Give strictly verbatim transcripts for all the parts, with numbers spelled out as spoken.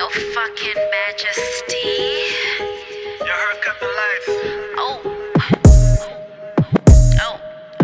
Your fucking majesty. Your haircut for life. Oh. Oh.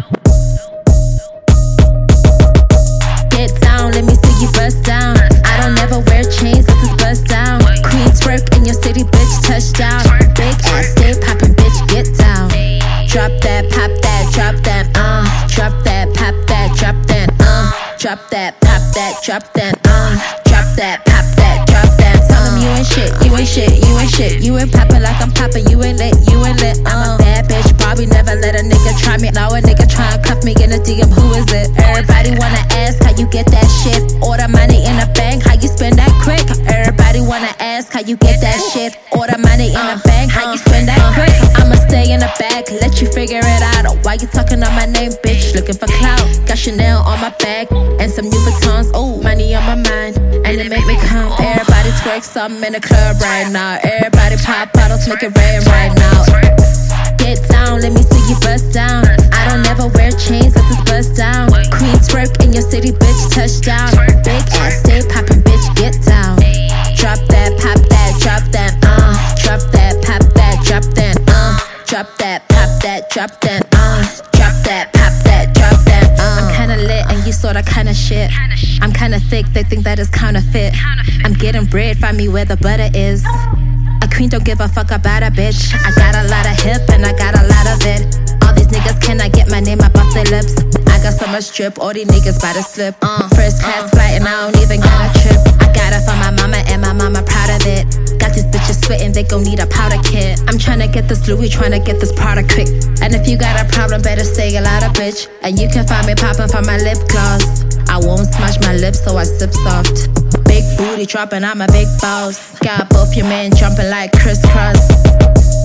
Get down, let me see you bust down. I don't never wear chains, this is bust down. Queens work in your city, bitch, touchdown. Big ass, stay poppin', bitch, get down. Drop that, pop that, drop that, uh. Drop that, pop that, drop that, uh. Drop that, pop that, drop that, uh. Drop that, pop that, drop that. Tell them you ain't shit, you ain't shit, you ain't shit. You ain't poppin' like I'm poppin', you ain't lit, you ain't lit. I'm a bad bitch, probably never let a nigga try me. Now a nigga tryna cuff me in a D M, who is it? Everybody wanna ask how you get that shit. Order money in the bank, how you spend that quick? Everybody wanna ask how you get that shit. Order money in the bank, how you spend that quick? I'ma stay in the back, let you figure it out. Why you talking on my name, bitch? Looking for clout. Got Chanel on my back and some new Vuittons. Oh, money on my mind, and it make me come. Everybody twerk something in the club right now. Everybody pop bottles, make it rain right now. Get down, let me see you bust down. I don't never wear chains, this is bust down. Queens work in your city, bitch, touchdown. Big ass, stay poppin', bitch, get down. Drop that, pop that, drop that, uh. Drop that, pop that, drop that, uh. Drop that, pop that, drop that, uh. Drop that, pop that, drop that, uh. I'm kinda lit and you sorta kinda shit. I'm kinda thick, they think that is counterfeit. I'm getting bread, find me where the butter is. A queen don't give a fuck about a bitch. I got a lot of hip and I got a lot of it. All these niggas cannot get my name up off their lips. I got so much drip, all these niggas bout to slip. Uh, first class flight and I don't even got a trip. I got it for my mama and my mama proud of it. Got these bitches sweating, they gon' need a powder kit. I'm tryna get this Louis, tryna get this product quick. And if you got a problem, better stay a lot of bitch. And you can find me popping for my lip gloss. I won't smash my lips, so I sip soft. Big booty dropping, I'm a big boss. Got both your men jumping like crisscross.